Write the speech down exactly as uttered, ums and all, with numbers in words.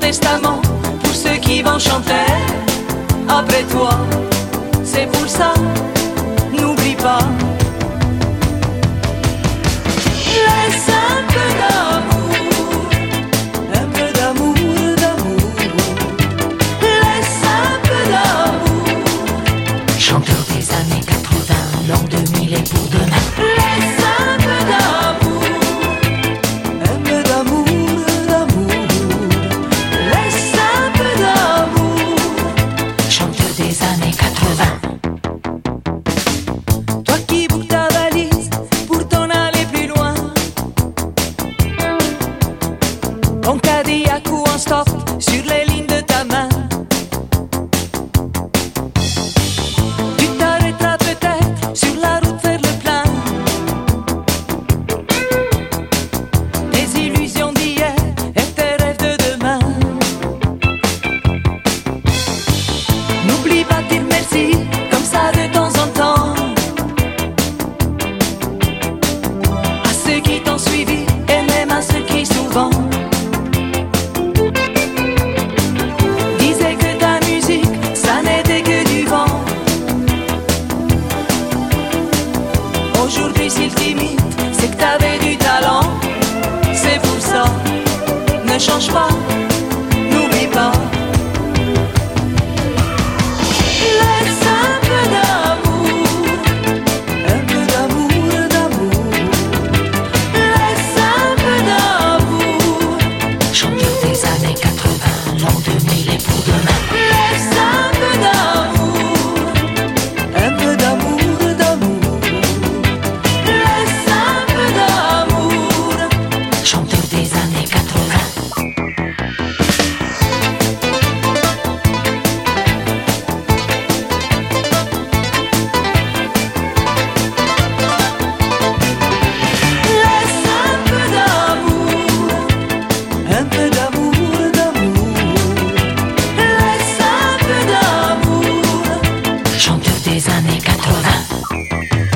testament pour ceux qui vont chanter après toi. C'est pour ça, n'oublie pas. Laisse un peu d'amour, un peu d'amour, d'amour. Laisse un peu d'amour. Chanteur des années quatre-vingts, l'an deux mille et pour demain. Laisse un peu d'amour, un peu d'amour, d'amour. Laisse un peu d'amour. Chanteur des années quatre-vingts. Toi qui bouges ta valise pour t'en aller plus loin. En Cadillac ou en stop sur les lignes de ta main. Tu t'arrêteras peut-être sur la route faire le plein. Tes illusions d'hier et tes rêves de demain. N'oublie pas de dire merci comme ça de temps en temps à ceux qui t'ont suivi et même à ceux qui souvent disaient que ta musique ça n'était que du vent. Aujourd'hui s'ils t'imitent c'est que t'avais du talent. C'est pour ça, ne change pas, n'oublie pas. Laisse un peu d'amour, un peu d'amour, d'amour. Laisse un peu d'amour. Chanteur des années quatre-vingts, l'an deux mille et pour demain. Laisse un peu d'amour, un peu d'amour, d'amour. Laisse un peu d'amour. Chanteur des années quatre-vingts. Laisse un peu d'amour, un peu d'amour, d'amour. Laisse un peu d'amour. Chanteur des années quatre-vingts.